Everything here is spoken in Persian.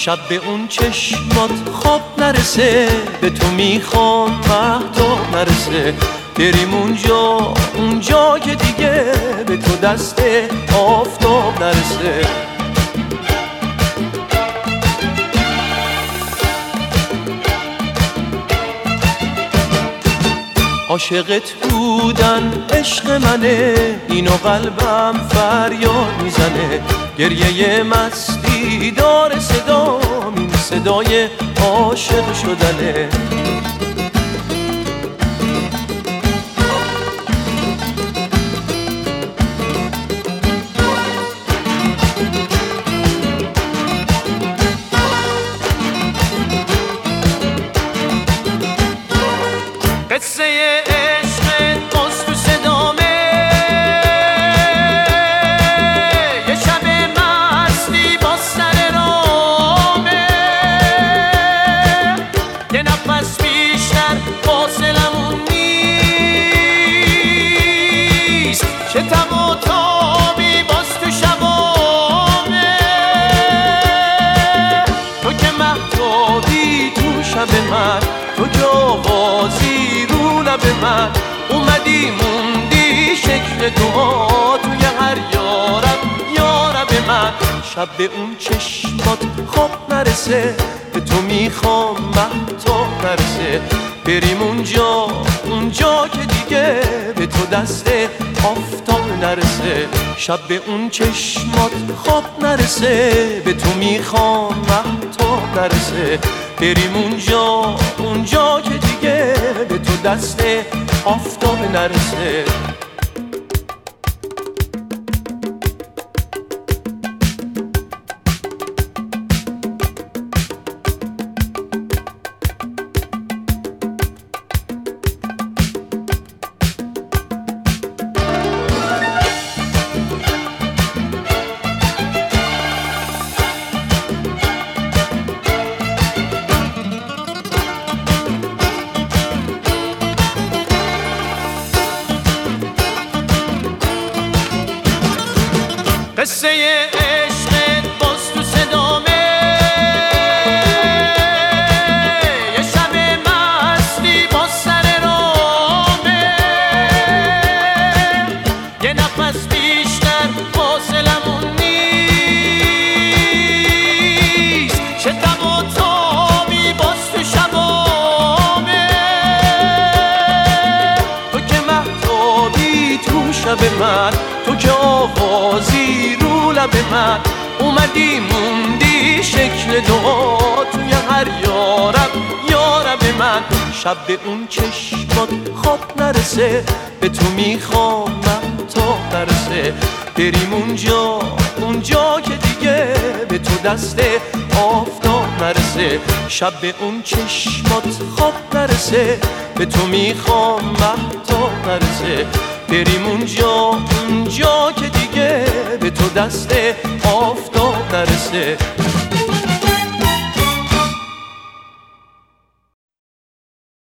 شب به اون چشمات خواب نرسه، به تو میخوام مهتاب نرسه. بریم اونجا که دیگه به تو دست آفتاب نرسه. عاشقت بودن عشق منه، اینو قلبم فریاد میزنه. گریه مستی داره صدام، این صدای عاشق شدنه. قصه عشق باز تو صدامه، یه شب مستی با سر رامه. یه نفس بیشتر فاصلمون نیست، چه تب و تابی باز تو شبامه. تو که مهتابی تو شب من، تو که آوازی رو لب من. اومدی موندی شکل دعا توی هر یارب من. شب به اون چشمات خواب نرسه، به تو میخوام مهتاب نرسه. بریم اونجا که دیگه به تو دست آفتاب نرسه. شب به اون چشمات خواب نرسه، به تو میخوام مهتاب نرسه. بریم اونجا که دیگه به تو دست آفتاب نرسه. قصه عشق باز تو صدامه، یه شب مستی با سر رامه. یه نفس بیشتر فاصلمون نیست، چه تب و تابی باز تو شبامه. تو که مهتابی تو شب من، تو که آوازی رو لب من. اومدی موندی شکل دعا توی هر یارب من. شب به اون چشمات خواب نرسه، به تو میخوام مهتاب نرسه. بریم اونجا که دیگه به تو دست آفتاب نرسه. شب به اون چشمات خواب نرسه، به تو میخوام مهتاب نرسه. بریم اونجا که دیگه به تو دست آفتاب نرسه.